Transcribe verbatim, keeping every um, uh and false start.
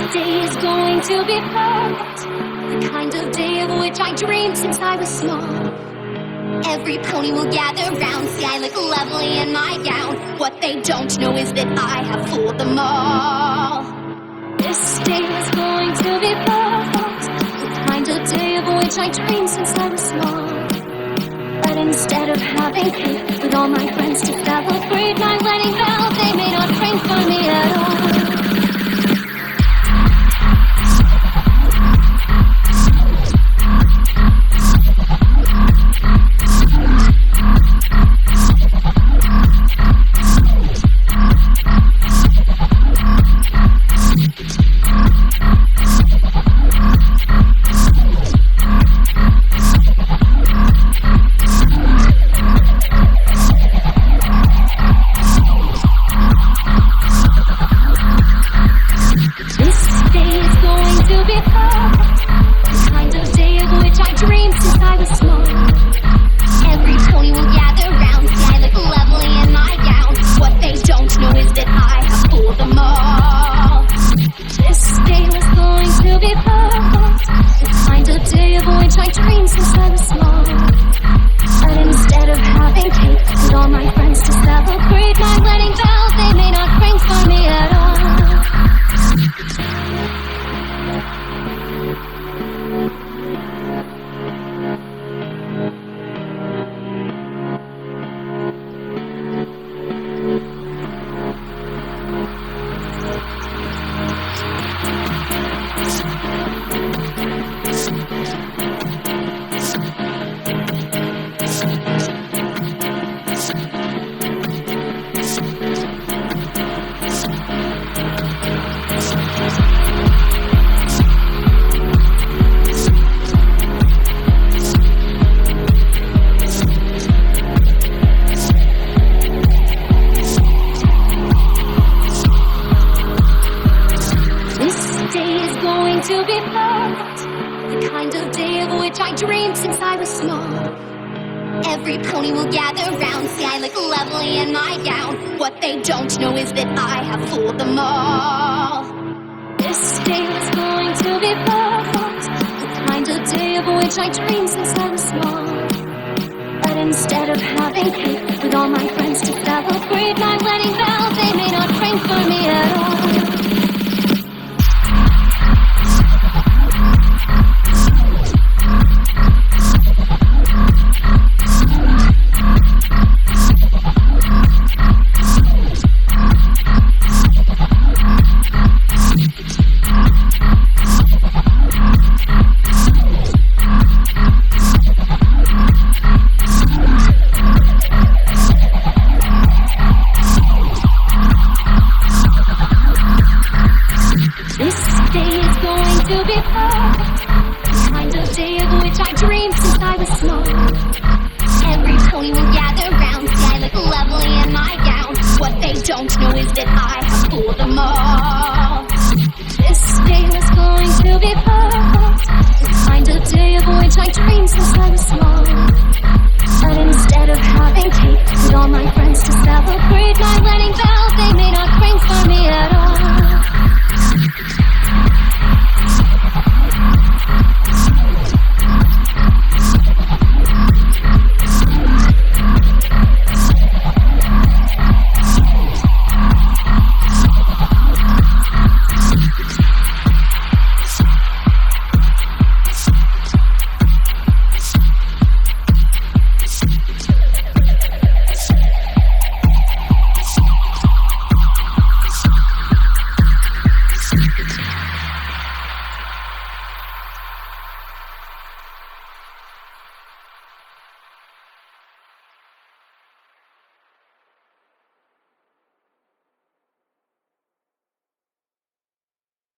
day is going to be perfect, the kind of day of which I dreamed since I was small. Every pony will gather round, see I look lovely in my gown. What they don't know is that I have fooled them all. This day is going to be perfect, the kind of day of which I dreamed since I was small. But instead of having cake with all my friends to celebrate my wedding bells, they may not ring for me at all. To be perfect, the kind of day of which I dreamed since I was small. Every pony will gather round, see I look lovely in my gown. What they don't know is that I have fooled them all. This day was going to be perfect, the kind of day of which I dreamed since I was small. But instead of having cake with all my friends to celebrate my wedding bells, they may not ring for me at all. To be perfect, the kind of day of which I dreamed since I was small. Every pony will gather round, see I look lovely in my gown. What they don't know is that I have fooled them all. This day was going to be perfect, the kind of day of which I dreamed since I was small. But instead of having cake with all my friends to celebrate my wedding vows,